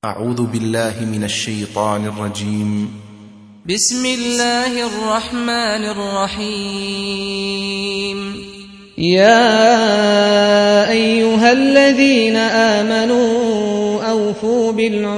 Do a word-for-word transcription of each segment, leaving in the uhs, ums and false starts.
أعوذ بالله من الشيطان الرجيم. بسم الله الرحمن الرحيم. يا أيها الذين آمنوا أوفوا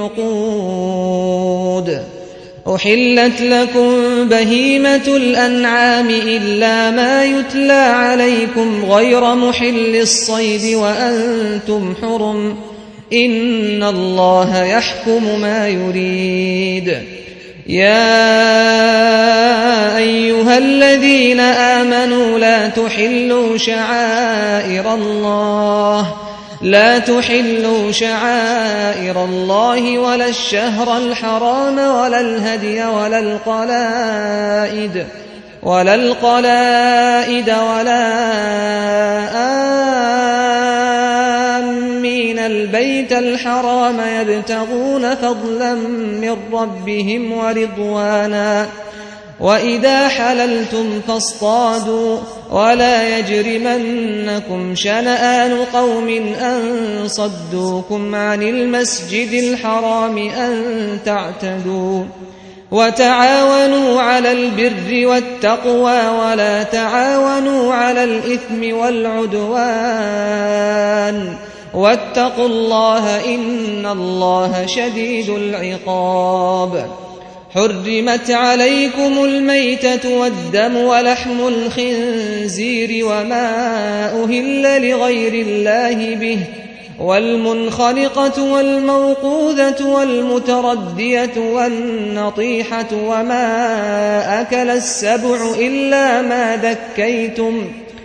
بالعقود. أحلت لكم بهيمة الأنعام إلا ما يتلى عليكم غير محل الصيد وأنتم حرم، إن الله يحكم ما يريد. يا أيها الذين آمنوا لا تحلوا شعائر الله لا تحلوا شعائر الله ولا الشهر الحرام ولا الهدي ولا القلائد ولا القلائد ولا آمين البيت الحرام يبتغون فضلا من ربهم ورضوانا، وإذا حللتم فاصطادوا ولا يجرمنكم شنآن قوم أن صدوكم عن المسجد الحرام أن تعتدوا، وتعاونوا على البر والتقوى ولا تعاونوا على الإثم والعدوان، واتقوا الله إن الله شديد العقاب. حرمت عليكم الميتة والدم ولحم الخنزير وما أهل لغير الله به، والمنخنقة والموقوذة والمتردية والنطيحة وما أكل السبع إلا ما ذكيتم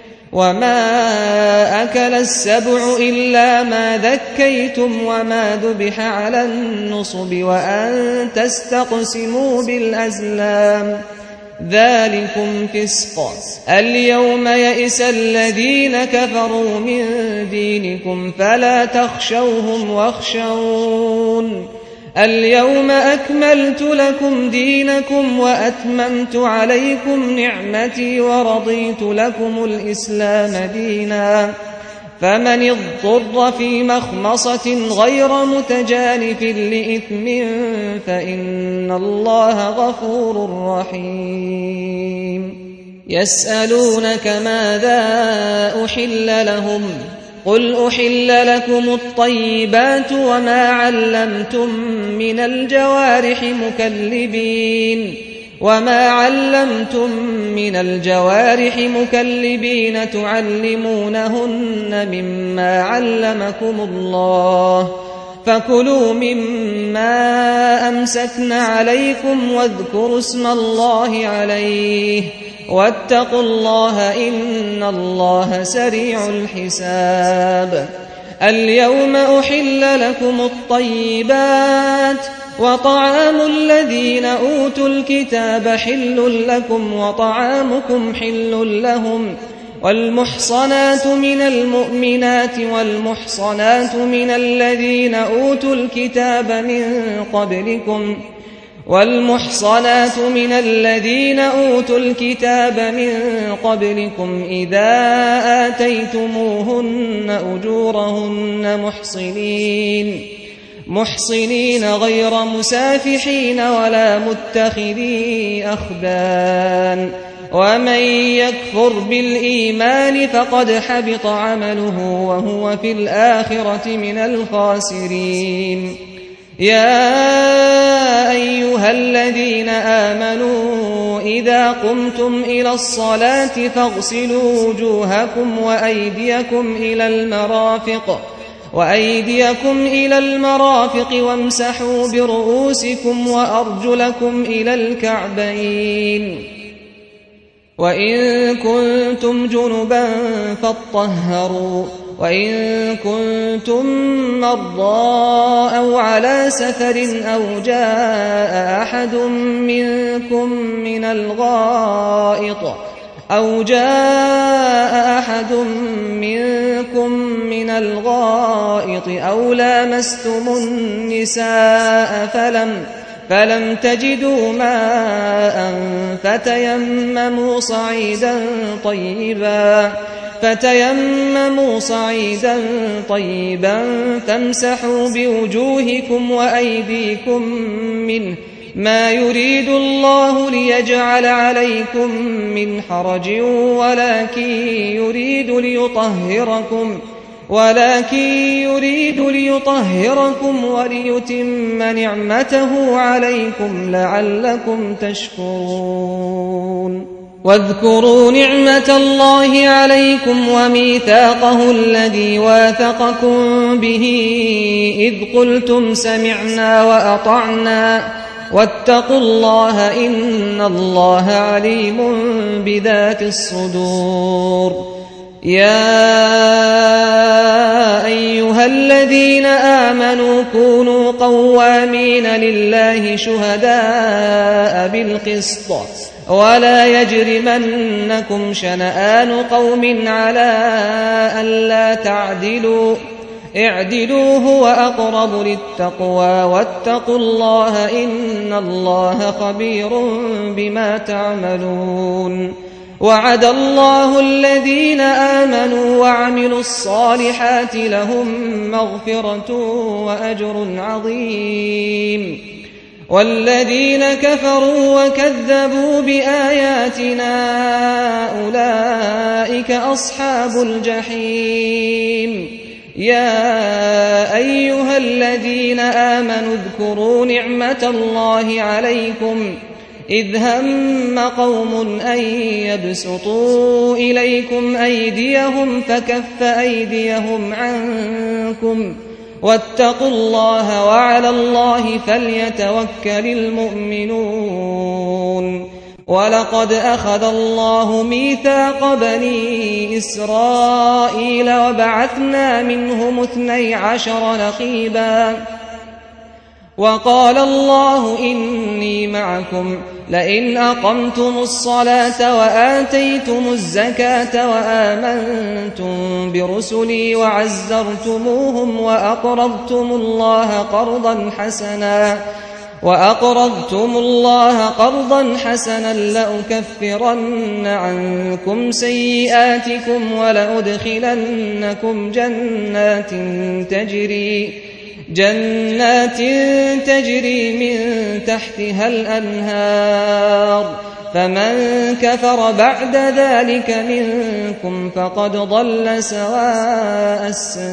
وما أكل السبع إلا ما ذكيتم وما ذبح على النصب وأن تستقسموا بالأزلام، ذلكم فسق. اليوم يئس الذين كفروا من دينكم فلا تخشوهم واخشون. اليوم أكملت لكم دينكم وأتممت عليكم نعمتي ورضيت لكم الإسلام دينا، فمن اضطر في مخمصة غير متجانف لإثم فإن الله غفور رحيم. يسألونك ماذا أحل لهم؟ قل أحل لكم الطيبات وما علمتم من الجوارح مكلبين وما علمتم من الجوارح مكلبين تعلمونهن مما علمكم الله، فكلوا مما أمسكن عليكم واذكروا اسم الله عليه، واتقوا الله إن الله سريع الحساب. اليوم أحل لكم الطيبات وطعام الذين أوتوا الكتاب حل لكم وطعامكم حل لهم، والمحصنات من المؤمنات والمحصنات من الذين أوتوا الكتاب من قبلكم والمحصنات من الذين أوتوا الكتاب من قبلكم إذا آتيتموهن أجورهن محصنين محصنين غير مسافحين ولا متخذي أخدان، ومن يكفر بالإيمان فقد حبط عمله وهو في الآخرة من الخاسرين. يا أيها الذين آمنوا إذا قمتم إلى الصلاة فاغسلوا وجوهكم وأيديكم إلى المرافق وأيديكم إلى المرافق وامسحوا برؤوسكم وأرجلكم إلى الكعبين، وإن كنتم جنبا فاطهروا، وإن كنتم مرضى أو على سفر أو جاء أحد منكم من الغائط أو جاء أحد منكم من الغائط أو لامستم النساء فلم فلم تجدوا ماء فتيمموا صعيدا طيبا فتيمموا صعيدا طيبا فامسحوا بوجوهكم وأيديكم منه ما يريد الله ليجعل عليكم من حرج ولكن يريد ليطهركم ولكن يريد ليطهركم وليتم نعمته عليكم لعلكم تشكرون واذكروا نعمة الله عليكم وميثاقه الذي واثقكم به إذ قلتم سمعنا وأطعنا واتقوا الله إن الله عليم بذات الصدور يا أيها الذين آمنوا كونوا قوامين لله شهداء بالقسط ولا يجرمنكم شنآن قوم على ألا تعدلوا اعدلوا هو أقرب للتقوى واتقوا الله إن الله خبير بما تعملون وعد الله الذين آمنوا وعملوا الصالحات لهم مغفرة وأجر عظيم والذين كفروا وكذبوا بآياتنا أولئك أصحاب الجحيم يا أيها الذين آمنوا اذكروا نعمة الله عليكم إذ هم قوم أن يبسطوا إليكم أيديهم فكف أيديهم عنكم واتقوا الله وعلى الله فليتوكل المؤمنون ولقد أخذ الله ميثاق بني إسرائيل وبعثنا منهم اثني عشر نقيبا وقال الله إني معكم لئن أقمتم الصلاة وآتيتم الزكاة وآمنتم برسلي وعزرتموهم وأقرضتم الله قرضا حسنا وأقرضتم الله قرضا حسنا لأكفرن عنكم سيئاتكم ولأدخلنكم جنات تجري جنات تجري من تحتها الأنهار فمن كفر بعد ذلك منكم فقد ضل سواء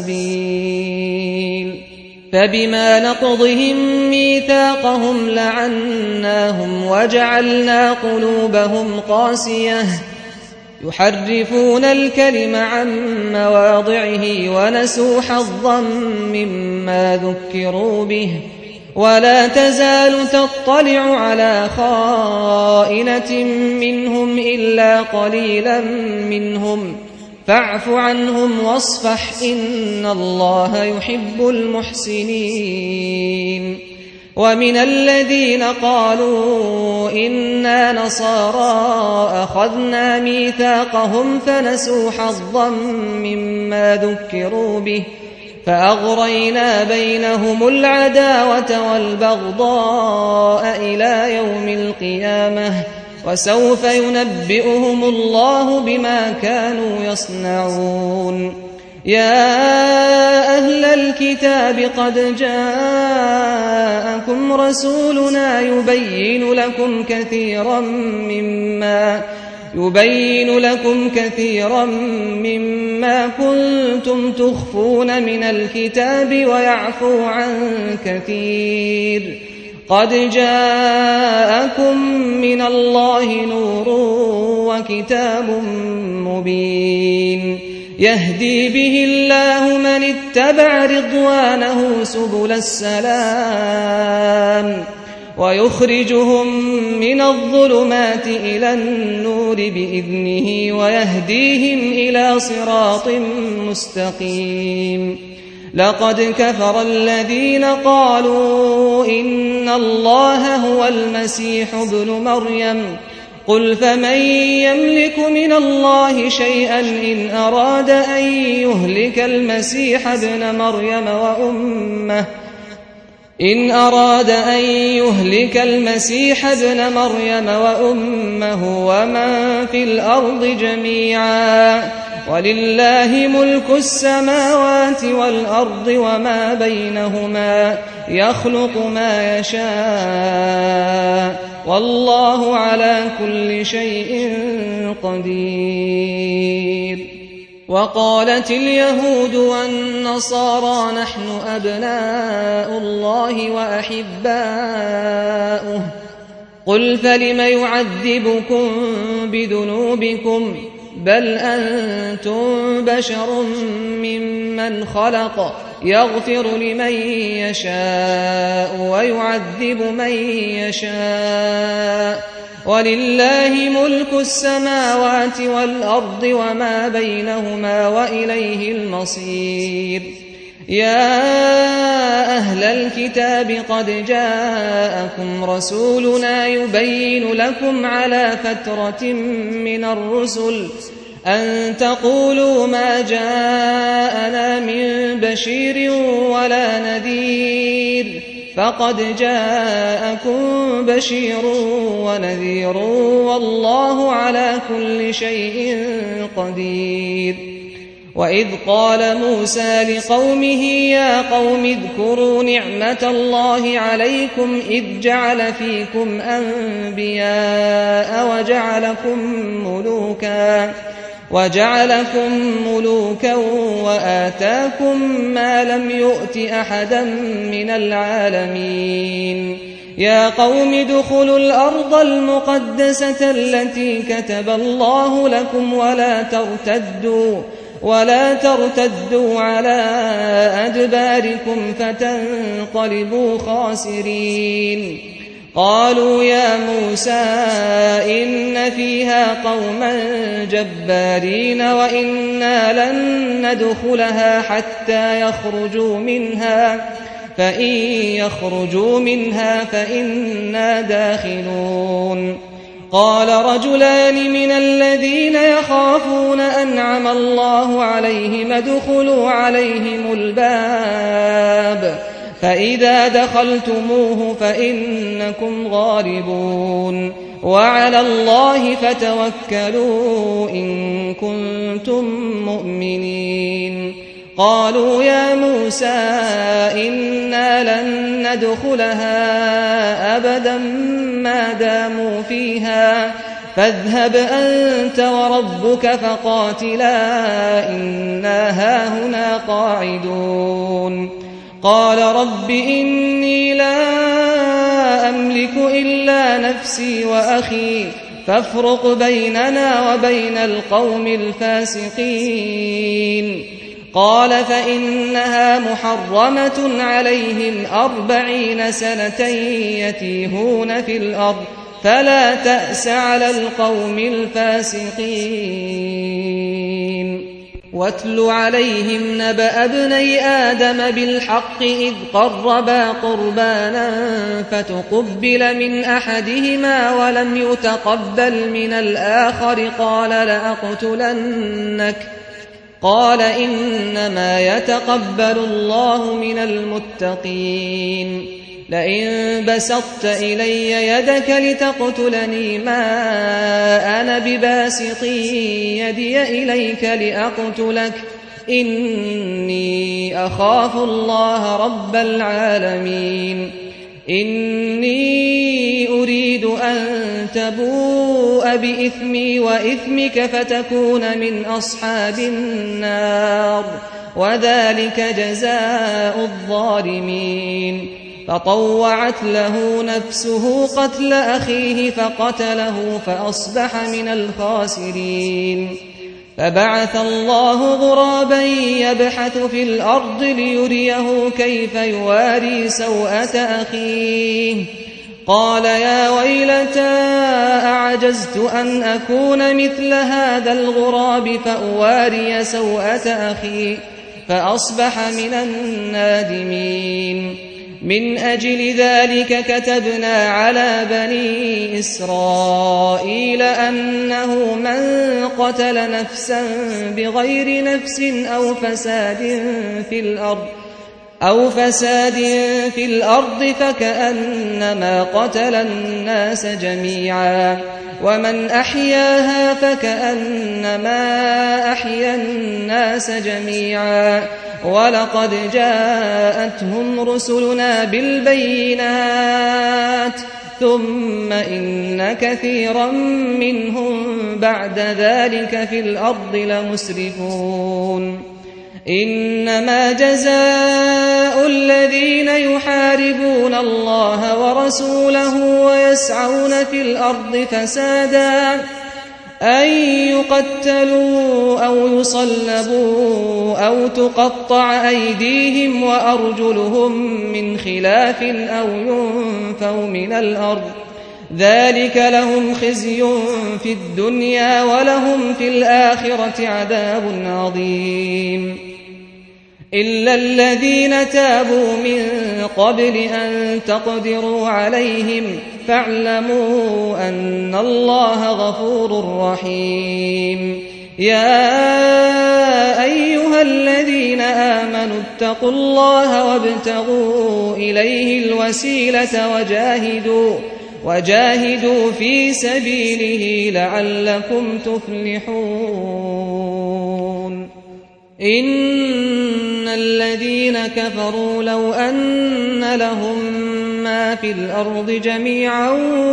السبيل فبما نقضهم ميثاقهم لعناهم وجعلنا قلوبهم قاسية يحرفون الكلم عن مواضعه ونسوا حظا مما ذكروا به ولا تزال تطلع على خائنة منهم إلا قليلا منهم فاعف عنهم واصفح إن الله يحب المحسنين ومن الذين قالوا إنا نصارى أخذنا ميثاقهم فنسوا حظا مما ذكروا به فأغرينا بينهم العداوة والبغضاء إلى يوم القيامة وسوف ينبئهم الله بما كانوا يصنعون يا أهل الكتاب قد جاءكم رسولنا يبين لكم كثيرا مما يبين لكم كثيرا مما كنتم تخفون من الكتاب ويعفو عن كثير قد جاءكم من الله نور وكتاب مبين يهدي به الله من اتبع رضوانه سبل السلام ويخرجهم من الظلمات إلى النور بإذنه ويهديهم إلى صراط مستقيم لقد كفر الذين قالوا إن الله هو المسيح ابن مريم قل فمن يملك من الله شيئا إن أراد أن يهلك المسيح ابن مريم وأمه إن أراد أن يهلك المسيح ابن مريم وأمه ومن في الأرض جميعا ولله ملك السماوات والأرض وما بينهما يخلق ما يشاء والله على كل شيء قدير. وقالت اليهود والنصارى نحن أبناء الله وأحباؤه قل فلم يعذبكم بذنوبكم بل أنتم بشر ممن خلق يغفر لمن يشاء ويعذب من يشاء ولله ملك السماوات والأرض وما بينهما وإليه المصير. يا أهل الكتاب قد جاءكم رسولنا يبين لكم على فترة من الرسل أن تقولوا ما جاءنا من بشير ولا نذير فقد جاءكم بشير ونذير والله على كل شيء قدير. وإذ قال موسى لقومه يا قوم اذكروا نعمة الله عليكم إذ جعل فيكم أنبياء وجعلكم ملوكا وجعلكم ملوكا وآتاكم ما لم يؤت أحدا من العالمين. يا قوم ادخلوا الأرض المقدسة التي كتب الله لكم ولا ترتدوا ولا ترتدوا على أدباركم فتنقلبوا خاسرين. قالوا يا موسى إن فيها قوما جبارين وإنا لن ندخلها حتى يخرجوا منها فإن يخرجوا منها فإنا داخلون. قال رجلان من الذين يخافون أنعم الله عليهم ادخلوا عليهم الباب فإذا دخلتموه فإنكم غالبون وعلى الله فتوكلوا إن كنتم مؤمنين. قالوا يا موسى إنا لن ندخلها أبدا ما داموا فيها فاذهب أنت وربك فقاتلا إنا هاهنا قاعدون. قال رب إني لا أملك إلا نفسي وأخي فافرق بيننا وبين القوم الفاسقين. قال فإنها محرمة عليهم أربعين سنة يتيهون في الأرض فلا تأس على القوم الفاسقين. واتل عليهم نبأ ابني آدم بالحق إذ قربا قربانا فتقبل من أحدهما ولم يتقبل من الآخر قال لأقتلنك قال إنما يتقبل الله من المتقين. لئن بسطت إلي يدك لتقتلني ما أنا بباسط يدي إليك لأقتلك إني أخاف الله رب العالمين. إني أريد أن تبوء بإثمي وإثمك فتكون من أصحاب النار وذلك جزاء الظالمين. فطوعت له نفسه قتل أخيه فقتله فأصبح من الخاسرين. فبعث الله غرابا يبحث في الأرض ليريه كيف يواري سوءة أخيه قال يا ويلتى أعجزت أن أكون مثل هذا الغراب فأواري سوءة أخي فأصبح من النادمين. من أجل ذلك كتبنا على بني إسرائيل أنه من قتل نفسا بغير نفس أو فساد في الأرض أو فساد في الأرض فكأنما قتل الناس جميعا ومن أحياها فكأنما أحيا الناس جميعا ولقد جاءتهم رسلنا بالبينات ثم إن كثيرا منهم بعد ذلك في الأرض لمسرفون إنما جزاء الذين يحاربون الله ورسوله ويسعون في الأرض فسادا أن يقتلوا أو يصلبوا أو تقطع أيديهم وأرجلهم من خلاف أو ينفوا من الأرض ذلك لهم خزي في الدنيا ولهم في الآخرة عذاب عظيم إلا الذين تابوا من قبل أن تقدروا عليهم فاعلموا أن الله غفور رحيم يا أيها الذين آمنوا اتقوا الله وابتغوا إليه الوسيلة وجاهدوا وجاهدوا في سبيله لعلكم تفلحون إن الذين كفروا لو أن لهم ما في الأرض جميعا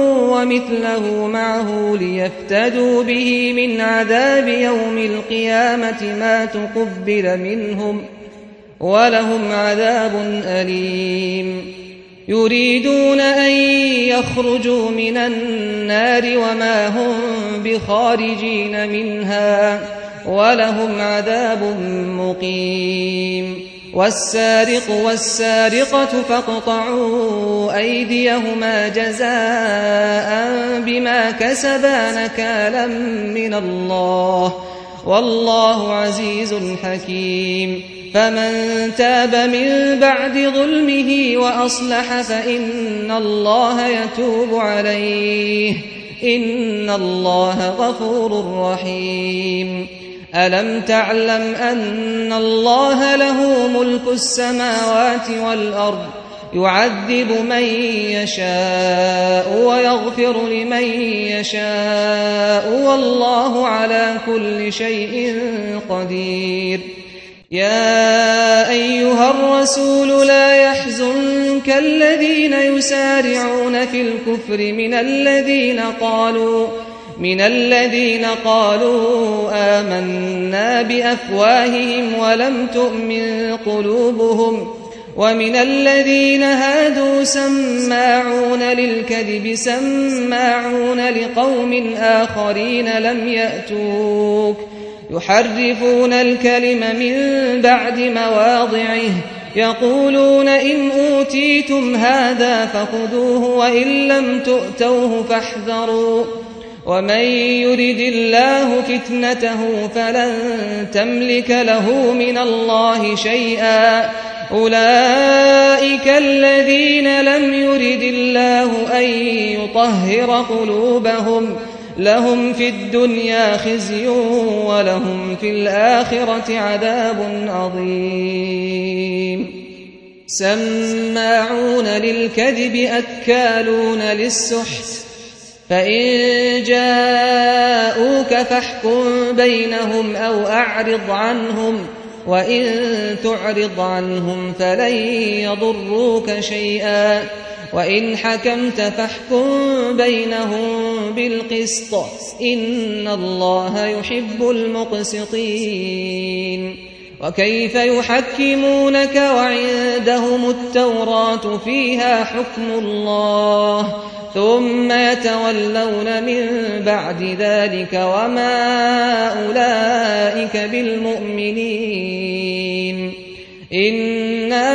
ومثله معه ليفتدوا به من عذاب يوم القيامة ما تقبل منهم ولهم عذاب أليم يريدون أن يخرجوا من النار وما هم بخارجين منها ولهم عذاب مقيم والسارق والسارقة فاقطعوا أيديهما جزاء بما كسبا نكالا من الله والله عزيز حكيم فمن تاب من بعد ظلمه وأصلح فإن الله يتوب عليه إن الله غفور رحيم ألم تعلم أن الله له ملك السماوات والأرض يعذب من يشاء ويغفر لمن يشاء والله على كل شيء قدير يا أيها الرسول لا يحزنك الذين يسارعون في الكفر من الذين قالوا من الذين قالوا آمنا بأفواههم ولم تؤمن قلوبهم ومن الذين هادوا سماعون للكذب سماعون لقوم آخرين لم يأتوك يحرفون الكلم من بعد مواضعه يقولون إن أوتيتم هذا فخذوه وإن لم تؤتوه فاحذروا ومن يرد الله فتنته فلن تملك له من الله شيئا أولئك الذين لم يرد الله أن يطهر قلوبهم لهم في الدنيا خزي ولهم في الآخرة عذاب عظيم سماعون للكذب أكالون للسحت فإن جاءوك فاحكم بينهم أو أعرض عنهم وإن تعرض عنهم فلن يضروك شيئا وإن حكمت فاحكم بينهم بالقسط إن الله يحب المقسطين وكيف يحكمونك وعندهم التوراة فيها حكم الله ثم يتولون من بعد ذلك وما أولئك بالمؤمنين إنا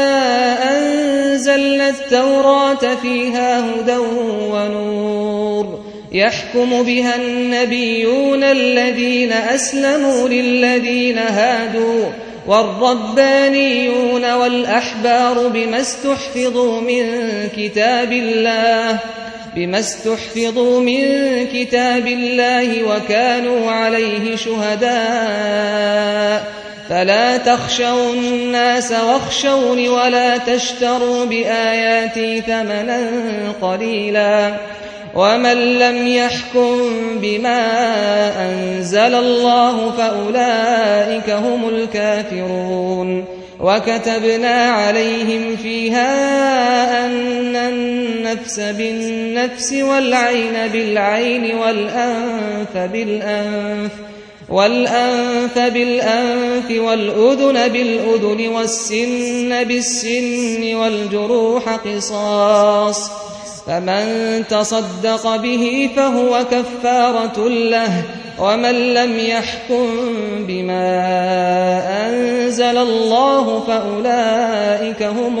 أنزلنا التوراة فيها هدى ونور يحكم بها النبيون الذين أسلموا للذين هادوا والربانيون والأحبار بما استحفظوا من كتاب الله بما استحفظوا من كتاب الله وكانوا عليه شهداء فلا تخشوا الناس واخشوني ولا تشتروا بآياتي ثمنا قليلا ومن لم يحكم بما أنزل الله فأولئك هم الكافرون وكتبنا عليهم فيها أن النفس بالنفس والعين بالعين والأنف بالأنف والأنف بالأنف والأذن بالأذن والسن بالسن والجروح قصاص فمن تصدق به فهو كفارة له ومن لم يحكم بما أنزل الله فأولئك هم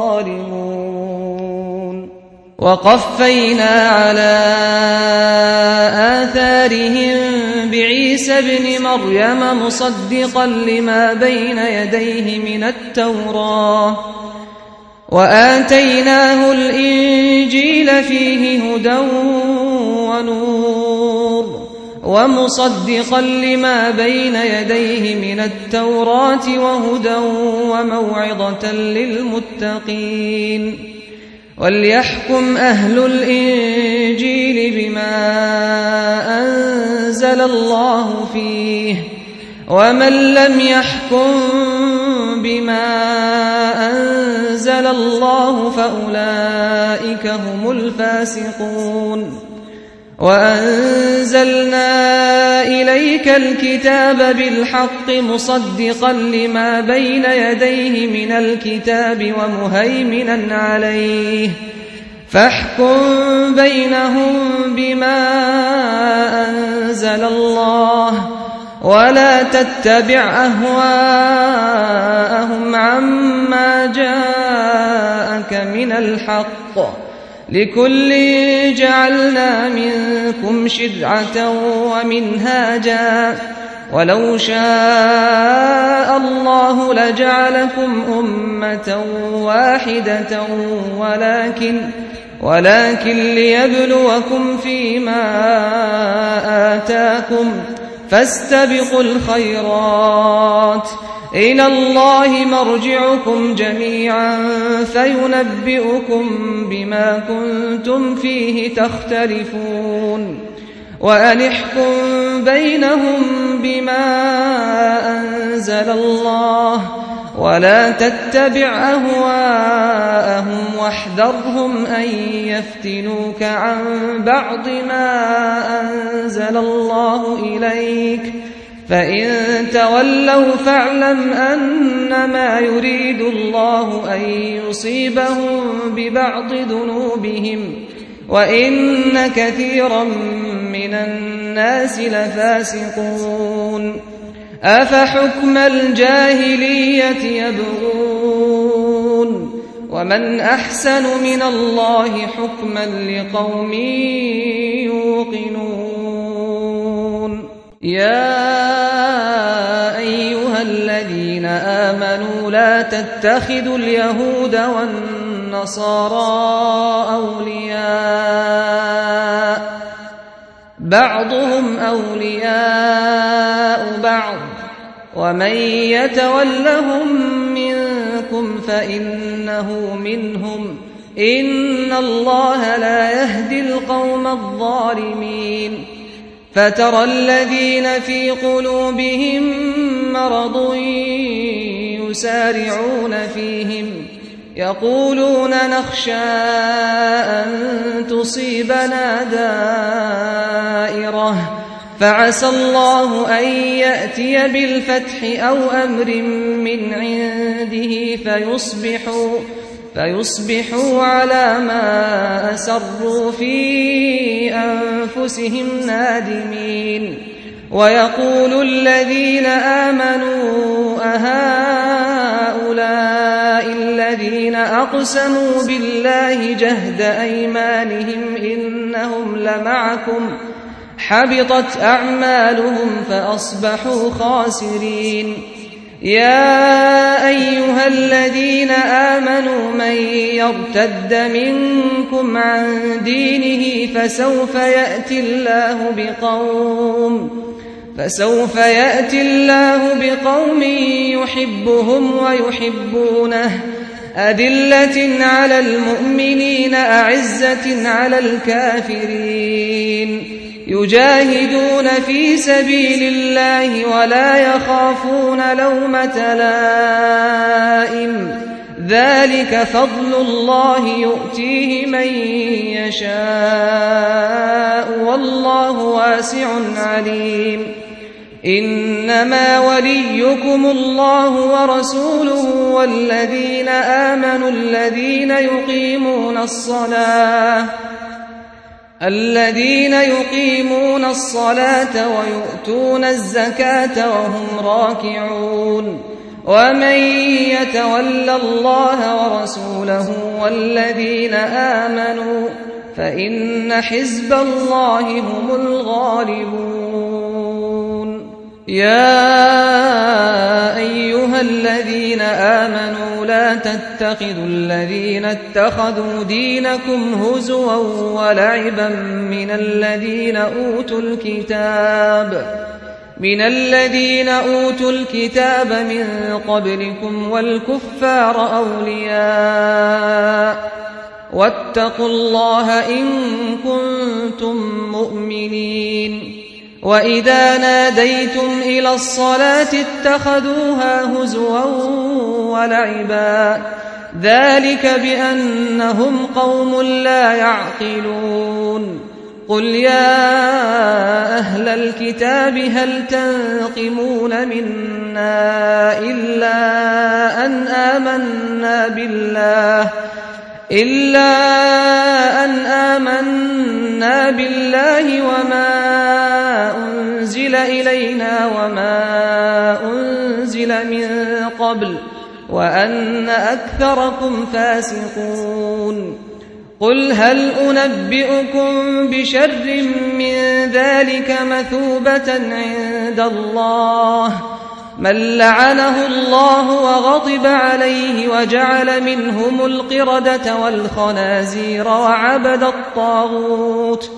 الظالمون وقفينا على آثارهم بعيسى ابن مريم مصدقا لما بين يديه من التوراة وآتيناه الإنجيل فيه هدى ونور ومصدقا لما بين يديه من التوراة وهدى وموعظة للمتقين وليحكم أهل الإنجيل بما أنزل الله فيه ومن لم يحكم بما أنزل الله فأولئك هم الفاسقون وأنزلنا إليك الكتاب بالحق مصدقا لما بين يديه من الكتاب ومهيمنا عليه فاحكم بينهم بما أنزل الله ولا تتبع أهواءهم عما جاءك من الحق لكل جعلنا منكم شرعة ومنهاجا ولو شاء الله لجعلكم أمة واحدة ولكن ولكن ليبلوكم فيما آتاكم فاستبقوا الخيرات إلى الله مرجعكم جميعا فينبئكم بما كنتم فيه تختلفون وأن احكم بينهم بما أنزل الله ولا تتبع أهواءهم واحذرهم أن يفتنوك عن بعض ما أنزل الله إليك فإن تولوا فاعلم أنما يريد الله أن يصيبهم ببعض ذنوبهم وإن كثيرا من الناس لفاسقون أفحكم الجاهلية يبغون ومن أحسن من الله حكما لقوم يوقنون يا أيها الذين آمنوا لا تتخذوا اليهود والنصارى أولياء بعضهم أولياء بعض ومن يتولهم منكم فإنه منهم إن الله لا يهدي القوم الظالمين فترى الذين في قلوبهم مرض يسارعون فيهم يقولون نخشى أن تصيبنا دائرة فعسى الله أن يأتي بالفتح أو أمر من عنده فيصبحوا فيصبحوا على ما أسروا في أنفسهم نادمين ويقول الذين آمنوا أهؤلاء الذين أقسموا بالله جهد أيمانهم إنهم لمعكم حبطت أعمالهم فأصبحوا خاسرين يا أيها الذين آمنوا من يرتد منكم عن دينه فسوف يأتي الله بقوم فسوف يأتي الله بقوم يحبهم ويحبونه أذلة على المؤمنين المؤمنين أعزة على الكافرين يجاهدون في سبيل الله ولا يخافون لومة لائم ذلك فضل الله يؤتيه من يشاء والله واسع عليم إنما وليكم الله ورسوله والذين آمنوا الذين يقيمون الصلاة الذين يقيمون الصلاة ويؤتون الزكاة وهم راكعون ومن يتول الله ورسوله والذين آمنوا فإن حزب الله هم الغالبون يا أيها الذين آمنوا لا تتخذوا الذين اتخذوا دينكم هزوا ولعبا من الذين أوتوا الكتاب من الذين أوتوا الكتاب من قبلكم والكفار أولياء واتقوا الله إن كنتم مؤمنين وإذا ناديتم إلى الصلاة اتخذوها هزوا ولعبا ذلك بأنهم قوم لا يعقلون قل يا أهل الكتاب هل تنقمون منا إلا أن آمنا بالله إلا أن آمنا بالله وما أنزل إلينا وما أنزل من قبل وأن أكثركم فاسقون قل هل أنبئكم بشر من ذلك مثوبة عند الله من لعنه الله وغضب عليه وجعل منهم القردة والخنازير وعبد الطاغوت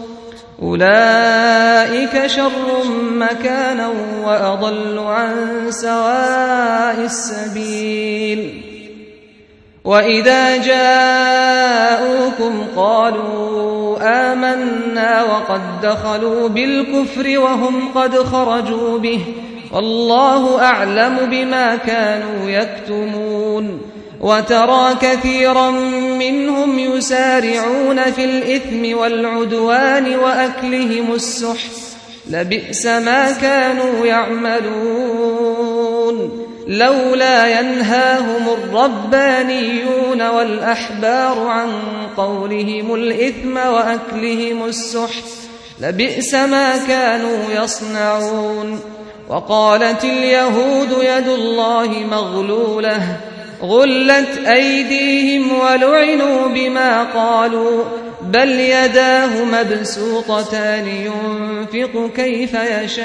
أولئك شر مكانا وأضل عن سواء السبيل وإذا جاءوكم قالوا آمنا وقد دخلوا بالكفر وهم قد خرجوا به والله أعلم بما كانوا يكتمون وترى كثيرا منهم يسارعون في الإثم والعدوان وأكلهم السحت لبئس ما كانوا يعملون لولا ينهاهم الربانيون والأحبار عن قولهم الإثم وأكلهم السحت لبئس ما كانوا يصنعون وقالت اليهود يد الله مغلولة غلت أيديهم ولعنوا بما قالوا بل يداه مبسوطتان ينفق كيف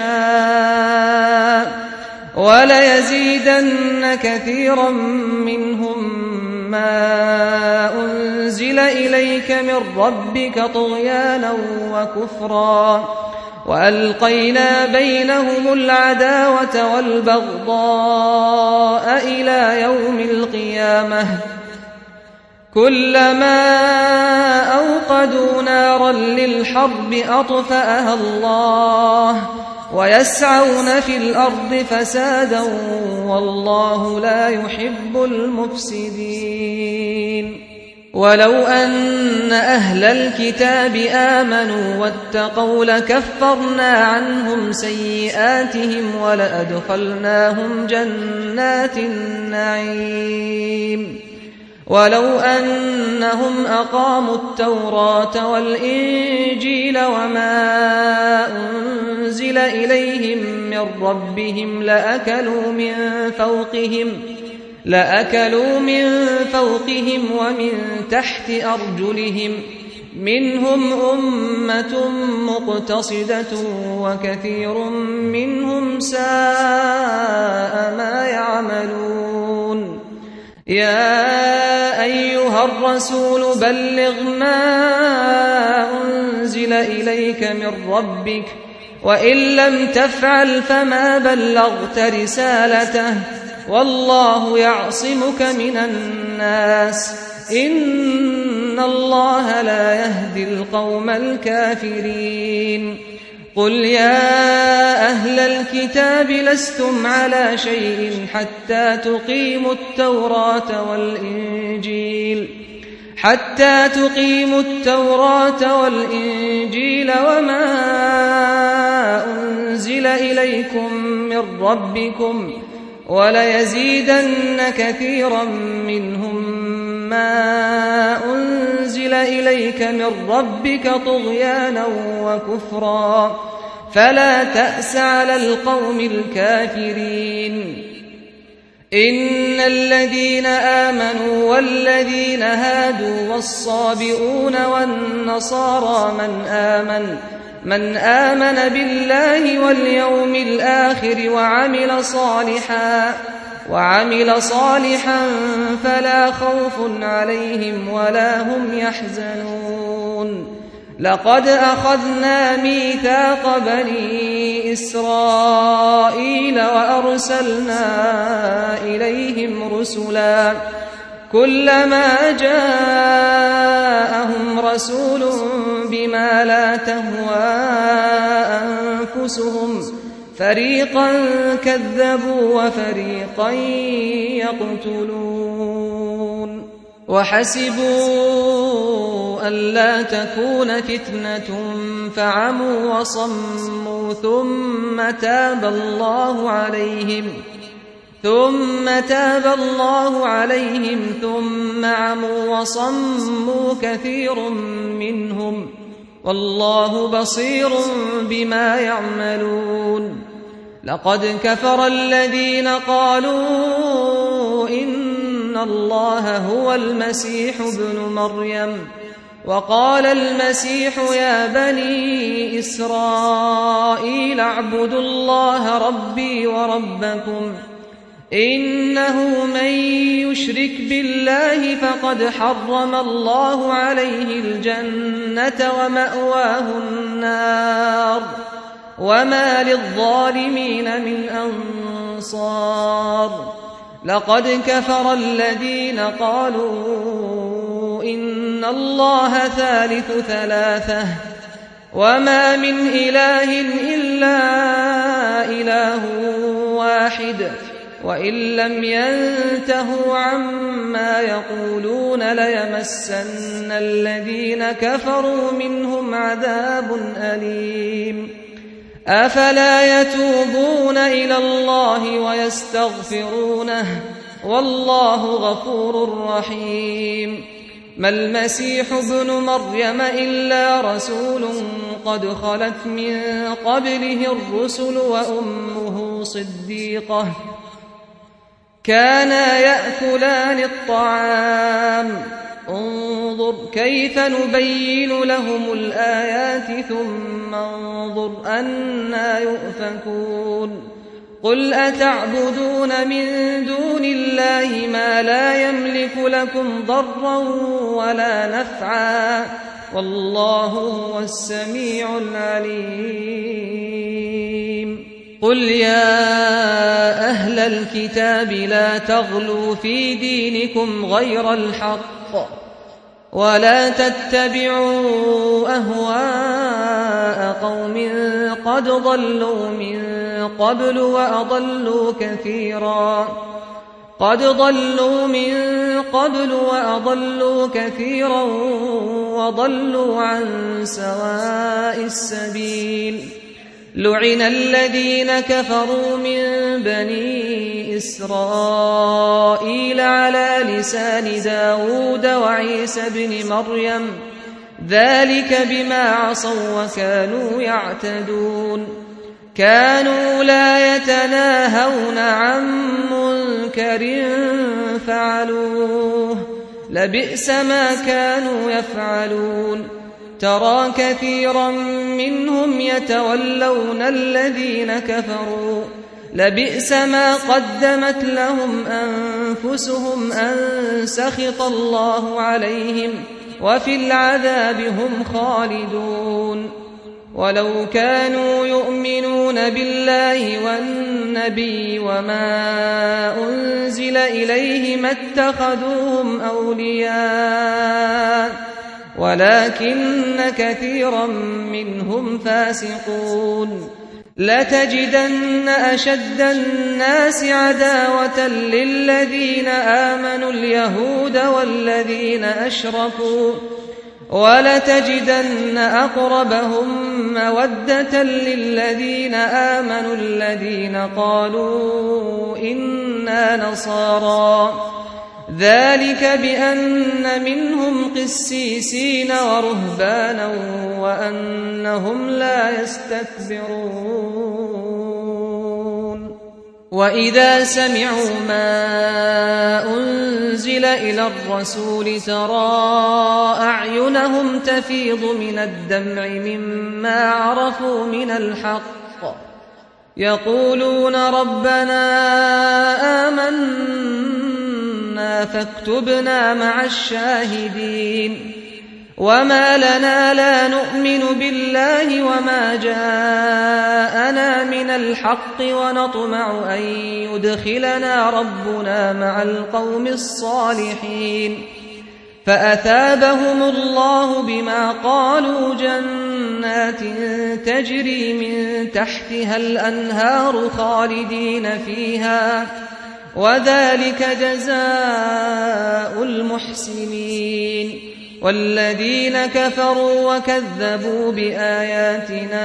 يشاء وليزيدن كثيرا منهم ما أنزل إليك من ربك طغيانا وكفرا وألقينا بينهم العداوة والبغضاء إلى يوم القيامة كلما أوقدوا نارا للحرب أطفأها الله ويسعون في الأرض فسادا والله لا يحب المفسدين ولو أن أهل الكتاب آمنوا واتقوا لكفرنا عنهم سيئاتهم ولأدخلناهم جنات النعيم ولو أنهم أقاموا التوراة والإنجيل وما أنزل إليهم من ربهم لأكلوا من فوقهم لأكلوا من فوقهم ومن تحت أرجلهم منهم أمة مقتصدة وكثير منهم ساء ما يعملون يا أيها الرسول بلغ ما أنزل إليك من ربك وإن لم تفعل فما بلغت رسالته والله يعصمك من الناس إن إن الله لا يهدي القوم الكافرين قل يا أهل الكتاب لستم على شيء حتى تقيموا التوراة والإنجيل حتى تقيموا التوراة والإنجيل وما أنزل إليكم من ربكم وليزيدن كثيرا منهم ما أنزل إليك من ربك طغيانا وكفرا فلا تأس على القوم الكافرين إن الذين آمنوا والذين هادوا والصابئون والنصارى من آمن من آمن بالله واليوم الآخر وعمل صالحا وعمل صالحا فلا خوف عليهم ولا هم يحزنون لقد أخذنا ميثاق بني إسرائيل وأرسلنا إليهم رسلا كلما جاءهم رسول بما لا تهوى أنفسهم فريقا كذبوا وفريقا يقتلون وحسبوا ألا تكون فتنة فعموا وصموا ثم تاب الله عليهم ثم تاب الله عليهم ثم عموا وصموا كثير منهم والله بصير بما يعملون لقد كفر الذين قالوا إن الله هو المسيح ابن مريم وقال المسيح يا بني إسرائيل اعبدوا الله ربي وربكم إنه من يشرك بالله فقد حرم الله عليه الجنة ومأواه النار وما للظالمين من أنصار لقد كفر الذين قالوا إن الله ثالث ثلاثة وما من إله إلا إله واحد وإن لم ينتهوا عما يقولون ليمسن الذين كفروا منهم عذاب أليم أفلا يتوبون إلى الله ويستغفرونه والله غفور رحيم ما المسيح ابن مريم إلا رسول قد خلت من قبله الرسل وأمه صديقة كانا يأكلان الطعام انظر كيف نبين لهم الآيات ثم انظر أنى يؤفكون قل أتعبدون من دون الله ما لا يملك لكم ضرا ولا نفعا والله هو السميع العليم قل يا أهل الكتاب لا تغلوا في دينكم غير الحق ولا تتبعوا أهواء قوم قد ضلوا من قبل وأضلوا كثيرا قد ضلوا من قبل وأضلوا كثيرا وضلوا عن سواء السبيل لعن الذين كفروا من بني إسرائيل على لسان داود وعيسى بن مريم ذلك بما عصوا وكانوا يعتدون كانوا لا يتناهون عن منكر فعلوه لبئس ما كانوا يفعلون ترى كثيرا منهم يتولون الذين كفروا لبئس ما قدمت لهم أنفسهم أن سخط الله عليهم وفي العذاب هم خالدون ولو كانوا يؤمنون بالله والنبي وما أنزل إليه ما اتخذوهم أولياء ولكن كثيرا منهم فاسقون لتجدن أشد الناس عداوة للذين آمنوا اليهود والذين أشركوا ولتجدن أقربهم مودة للذين آمنوا الذين قالوا إنا نصارى ذلك بأن منهم قسيسين ورهبانا وأنهم لا يستكبرون وإذا سمعوا ما أنزل إلى الرسول ترى أعينهم تفيض من الدمع مما عرفوا من الحق يقولون ربنا آمنا فاكتبنا مع الشاهدين وما لنا لا نؤمن بالله وما جاءنا من الحق ونطمع أن يدخلنا ربنا مع القوم الصالحين فأثابهم الله بما قالوا جنات تجري من تحتها الأنهار خالدين فيها وذلك جزاء المحسنين والذين كفروا وكذبوا بآياتنا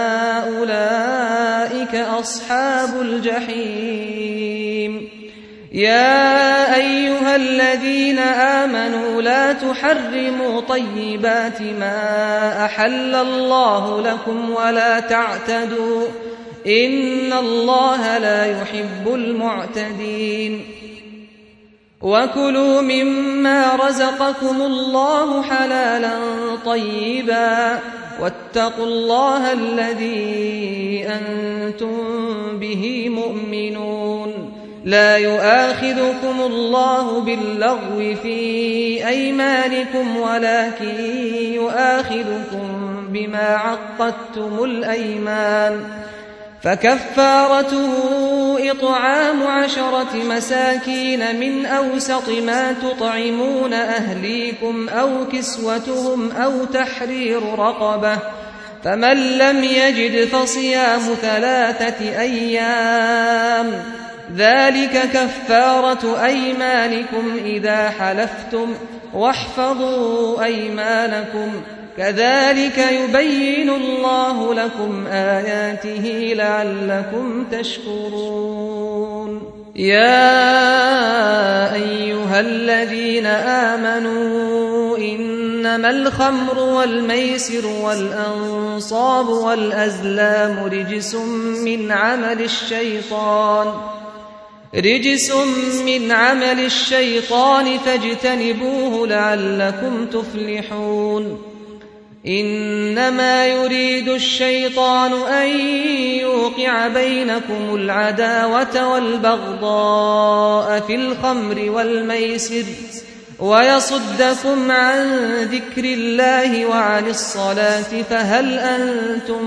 أولئك أصحاب الجحيم يا أيها الذين آمنوا لا تحرموا طيبات ما أحل الله لكم ولا تعتدوا إن الله لا يحب المعتدين وكلوا مما رزقكم الله حلالا طيبا واتقوا الله الذي أنتم به مؤمنون لا يؤاخذكم الله باللغو في أيمانكم ولكن يؤاخذكم بما عقدتم الأيمان فكفارته إطعام عشرة مساكين من أوسط ما تطعمون أهليكم أو كسوتهم أو تحرير رقبة فمن لم يجد فصيام ثلاثة أيام ذلك كفارة أيمانكم إذا حلفتم واحفظوا أيمانكم كذلك يبين الله لكم آياته لعلكم تشكرون يا أيها الذين آمنوا إنما الخمر والميسر والأنصاب والأزلام رجس من عمل الشيطان رجس من عمل الشيطان فاجتنبوه لعلكم تفلحون إنما يريد الشيطان أن يوقع بينكم العداوة والبغضاء في الخمر والميسر ويصدكم عن ذكر الله وعن الصلاة فهل أنتم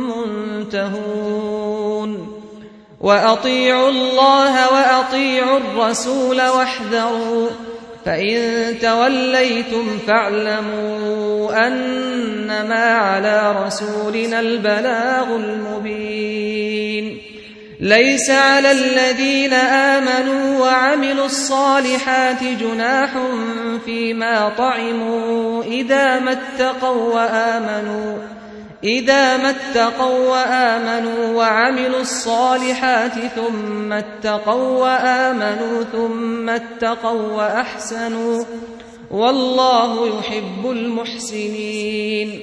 منتهون وأطيعوا الله وأطيعوا الرسول واحذروا فإن توليتم فاعلموا أنما على رسولنا البلاغ المبين ليس على الذين آمنوا وعملوا الصالحات جناح فيما طعموا إذا ما اتقوا وآمنوا إذا ما اتقوا وآمنوا وعملوا الصالحات ثم اتقوا وآمنوا ثم اتقوا وأحسنوا والله يحب المحسنين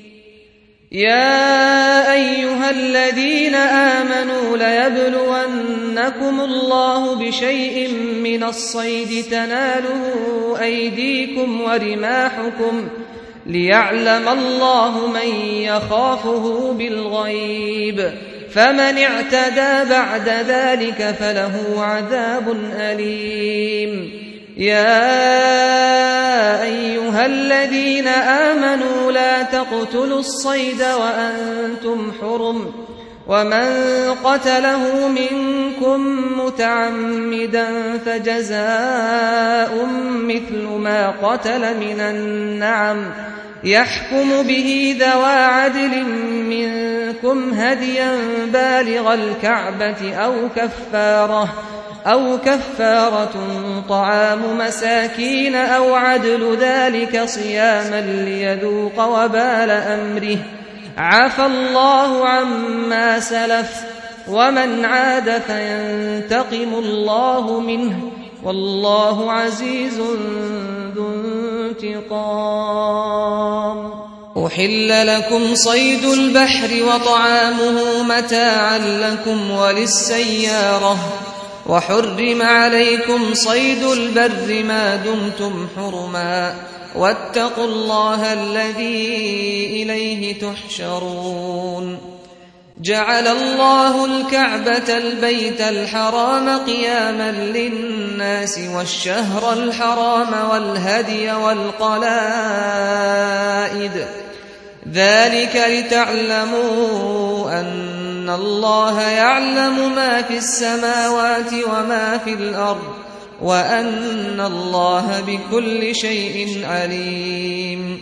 يا أيها الذين آمنوا ليبلونكم الله بشيء من الصيد تناله أيديكم ورماحكم ليعلم الله من يخافه بالغيب فمن اعتدى بعد ذلك فله عذاب أليم يا أيها الذين آمنوا لا تقتلوا الصيد وأنتم حرم ومن قتله منكم متعمدا فجزاء مثل ما قتل من النعم يحكم به ذوى عدل منكم هديا بالغ الكعبة أو كفارة أو كفارة طعام مساكين أو عدل ذلك صياما ليذوق وبال أمره عفى الله عما سلف ومن عاد فينتقم الله منه والله عزيز ذو انتقام. أحل لكم صيد البحر وطعامه متاعا لكم وللسيارة وحرم عليكم صيد البر ما دمتم حرما واتقوا الله الذي إليه تحشرون. جعل الله الكعبة البيت الحرام قياما للناس والشهر الحرام والهدي والقلائد ذلك لتعلموا أن الله يعلم ما في السماوات وما في الأرض وأن الله بكل شيء عليم.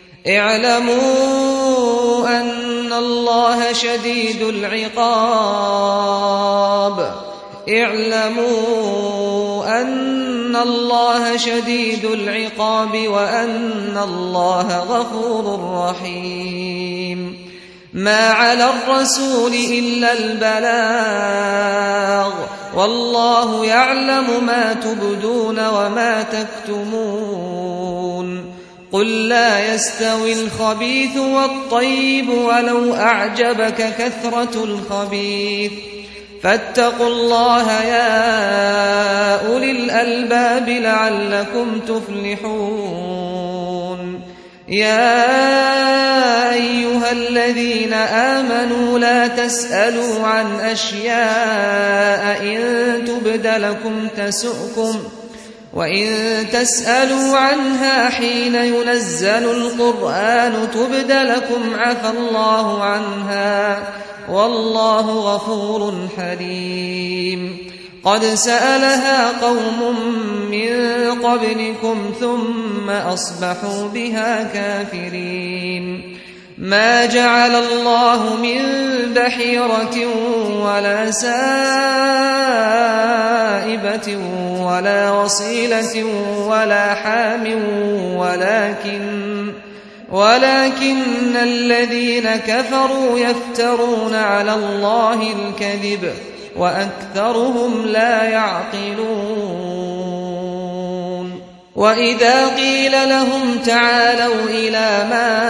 اعلموا أن الله شديد العقاب اعلموا أن الله شديد العقاب وأن الله غفور رحيم. ما على الرسول إلا البلاغ والله يعلم ما تبدون وما تكتمون. قل لا يستوي الخبيث والطيب ولو أعجبك كثرة الخبيث فاتقوا الله يا أولي الألباب لعلكم تفلحون. يا أيها الذين آمنوا لا تسألوا عن أشياء إن تبد لكم تسؤكم وإن تسألوا عنها حين ينزل القرآن تبد لكم عفى الله عنها والله غفور حليم. قد سألها قوم من قبلكم ثم أصبحوا بها كافرين. ما جعل الله من بحيرة ولا سائبة ولا وصيلة ولا حام ولكن ولكن الذين كفروا يفترون على الله الكذب وأكثرهم لا يعقلون. وإذا قيل لهم تعالوا إلى ما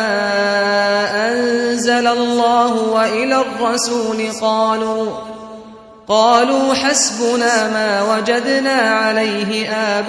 أنزل الله وإلى الرسول قالوا قالوا حسبنا ما وجدنا عليه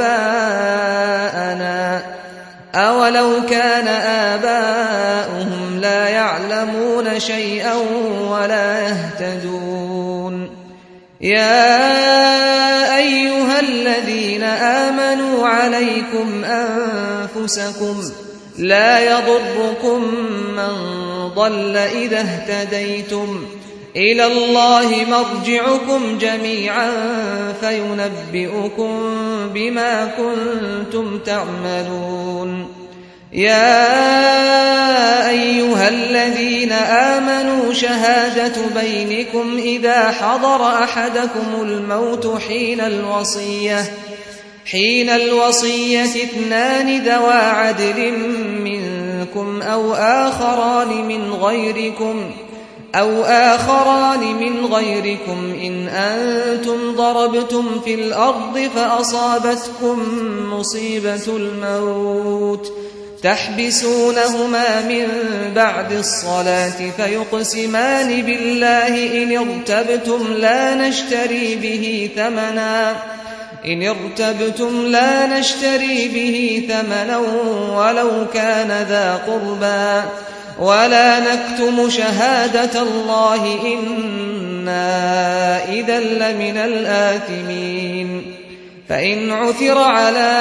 آباءنا أولو كان آباؤهم لا يعلمون شيئا ولا يهتدون. يا أيها الذين آمنوا عليكم أنفسكم لا يضركم من ضل إذا اهتديتم إلى الله مرجعكم جميعا فينبئكم بما كنتم تعملون. يا أيها الذين آمنوا شهادة بينكم إذا حضر أحدكم الموت حين الوصية حين الوصية اثنان ذوى عدل منكم أو آخران من غيركم أو آخران من غيركم إن أنتم ضربتم في الأرض فأصابتكم مصيبة الموت تحبسونهما من بعد الصلاة فيقسمان بالله إن ارتبتم لا نشتري به ثمنا إن ارتبتم لا نشتري به ثمنا ولو كان ذا قربى ولا نكتم شهادة الله إنا إذا لمن الآثمين. فإن عثر على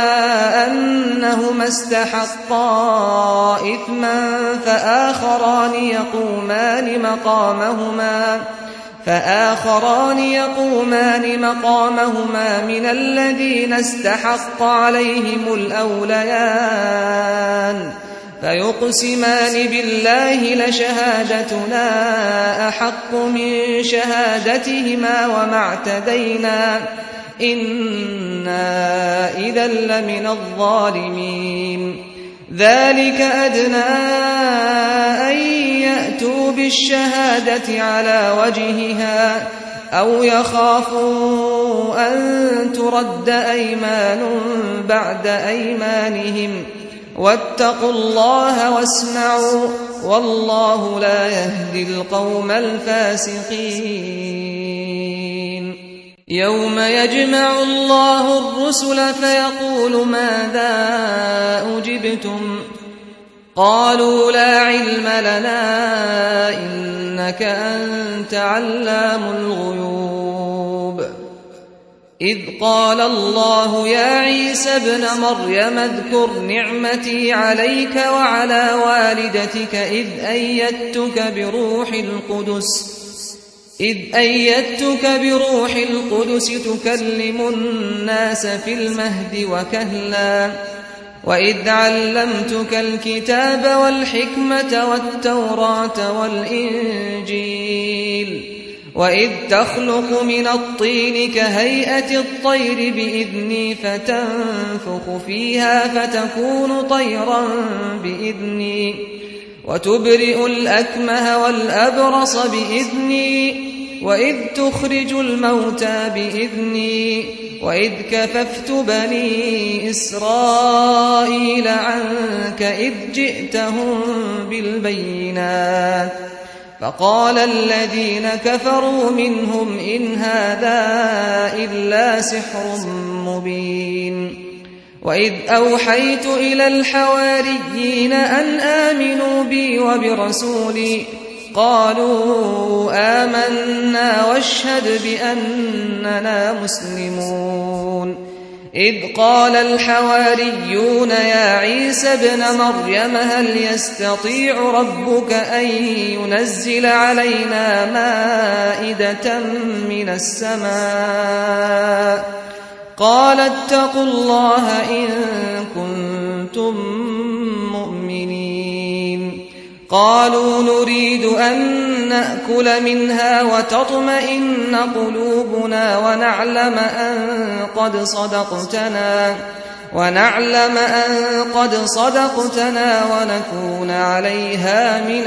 أنهما استحقا إثما فآخران يقومان مقامهما فآخران يقومان مقامهما من الذين استحق عليهم الأوليان فيقسمان بالله لشهادتنا أحق من شهادتهما وما اعتدينا إنا إذا لمن الظالمين ذلك أدنى أن يأتوا بالشهادة على وجهها أو يخافوا أن ترد أيمان بعد أيمانهم واتقوا الله واسمعوا والله لا يهدي القوم الفاسقين يوم يجمع الله الرسل فيقول ماذا أجبتم قالوا لا علم لنا إنك أنت علام الغيوب إذ قال الله يا عيسى ابن مريم اذكر نعمتي عليك وعلى والدتك إذ أيدتك بروح القدس إذ أيدتك بروح القدس تكلم الناس في المهد وكهلا وإذ علمتك الكتاب والحكمة والتوراة والإنجيل وإذ تخلق من الطين كهيئة الطير بإذني فتنفخ فيها فتكون طيرا بإذني وتبرئ الأكمه والأبرص بإذني وإذ تخرج الموتى بإذني وإذ كففت بني إسرائيل عنك إذ جئتهم بالبينات فقال الذين كفروا منهم إن هذا إلا سحر مبين وإذ أوحيت إلى الحواريين أن آمنوا بي وبرسولي قالوا آمنا واشهد بأننا مسلمون إذ قال الحواريون يا عيسى ابن مريم هل يستطيع ربك أن ينزل علينا مائدة من السماء قال اتقوا الله إن كنتم مؤمنين قالوا نريد أن نأكل منها وتطمئن قلوبنا ونعلم أن قد صدقتنا ونعلم أن قد صدقتنا ونكون عليها من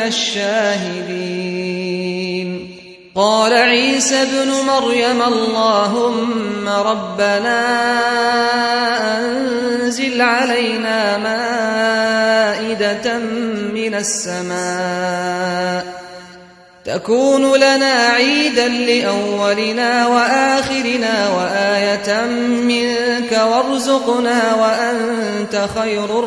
الشاهدين قال عيسى ابن مريم اللهم ربنا أنزل علينا مائدة من السماء تكون لنا عيدا لأولنا وآخرنا وآية منك وارزقنا وأنت خير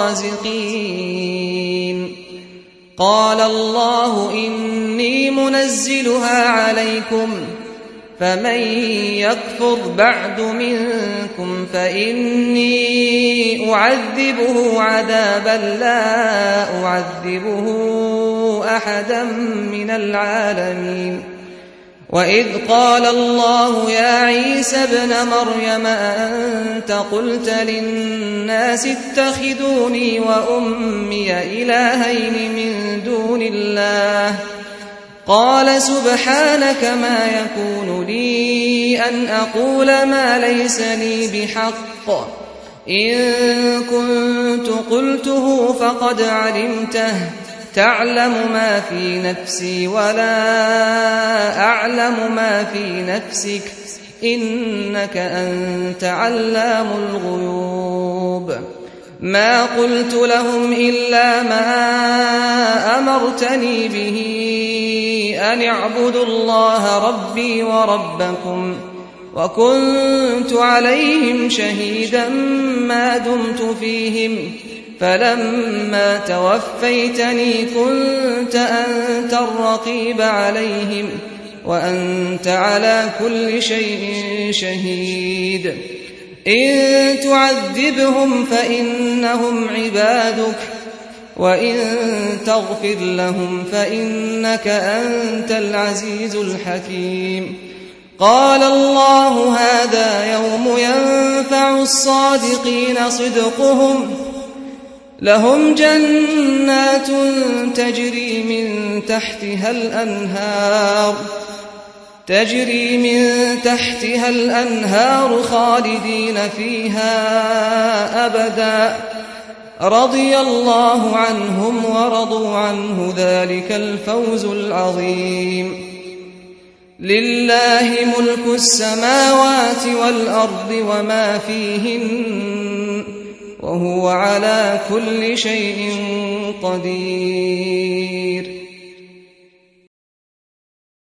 الرازقين قال الله إني منزلها عليكم فمن يكفر بعد منكم فإني أعذبه عذابا لا أعذبه أحدا من العالمين وإذ قال الله يا عيسى ابن مريم أنت قلت للناس اتخذوني وأمي إلهين من دون الله قال سبحانك ما يكون لي أن أقول ما ليس لي بحق إن كنت قلته فقد علمته تعلم ما في نفسي ولا أعلم ما في نفسك إنك أنت علام الغيوب ما قلت لهم إلا ما أمرتني به أن اعبدوا الله ربي وربكم وكنت عليهم شهيدا ما دمت فيهم فلما توفيتني كنت أنت الرقيب عليهم وأنت على كل شيء شهيد إن تعذبهم فإنهم عبادك وإن تغفر لهم فإنك أنت العزيز الحكيم. قال الله هذا يوم ينفع الصادقين صدقهم لهم جنات تجري من تحتها الأنهار تجري من تحتها الأنهار خالدين فيها أبدا رضي الله عنهم ورضوا عنه ذلك الفوز العظيم. لله ملك السماوات والأرض وما فيهن وهو على كل شيء قدير.